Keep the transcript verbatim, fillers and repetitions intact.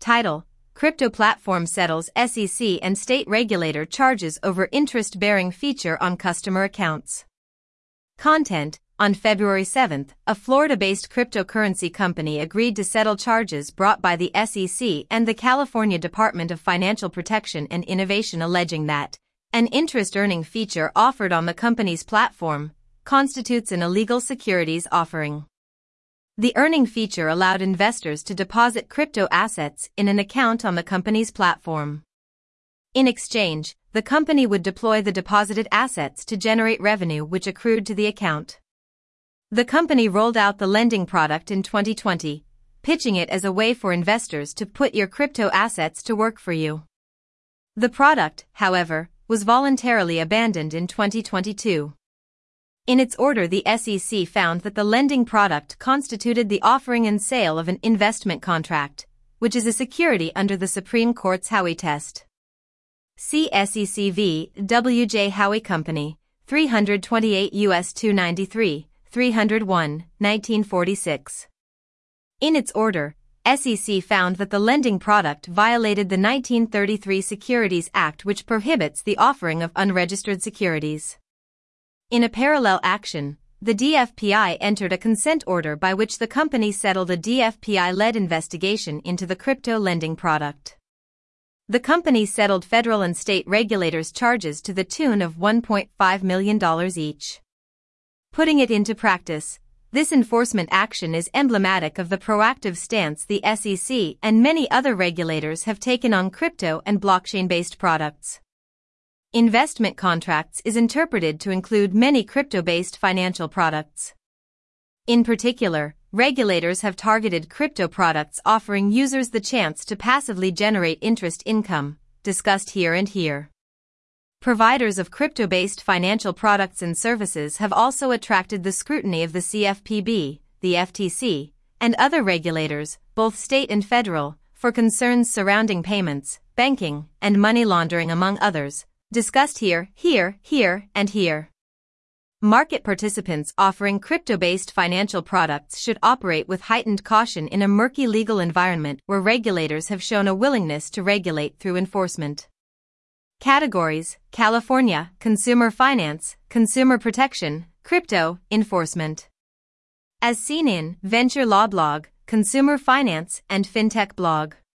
Title: Crypto platform settles S E C and state regulator charges over interest-bearing feature on customer accounts. Content: On February seventh, a Florida-based cryptocurrency company agreed to settle charges brought by the S E C and the California Department of Financial Protection and Innovation alleging that an interest-earning feature offered on the company's platform constitutes an illegal securities offering. The earning feature allowed investors to deposit crypto assets in an account on the company's platform. In exchange, the company would deploy the deposited assets to generate revenue which accrued to the account. The company rolled out the lending product in twenty twenty, pitching it as a way for investors to put your crypto assets to work for you. The product, however, was voluntarily abandoned in twenty twenty-two. In its order, the S E C found that the lending product constituted the offering and sale of an investment contract, which is a security under the Supreme Court's Howey test. See S E C v. W J Howey Company, three twenty-eight U S two ninety-three, three oh one, nineteen forty-six. In its order, S E C found that the lending product violated the nineteen thirty-three Securities Act, which prohibits the offering of unregistered securities. In a parallel action, the D F P I entered a consent order by which the company settled a D F P I-led investigation into the crypto lending product. The company settled federal and state regulators' charges to the tune of one point five million dollars each. Putting it into practice, this enforcement action is emblematic of the proactive stance the S E C and many other regulators have taken on crypto and blockchain-based products. Investment contracts is interpreted to include many crypto-based financial products. In particular, regulators have targeted crypto products offering users the chance to passively generate interest income, discussed here and here. Providers of crypto-based financial products and services have also attracted the scrutiny of the C F P B, the F T C, and other regulators, both state and federal, for concerns surrounding payments, banking, and money laundering among others, discussed here, here, here, and here. Market participants offering crypto-based financial products should operate with heightened caution in a murky legal environment where regulators have shown a willingness to regulate through enforcement. Categories: California, consumer finance, consumer protection, crypto, enforcement. As seen in Venture Law Blog, Consumer Finance, and FinTech Blog.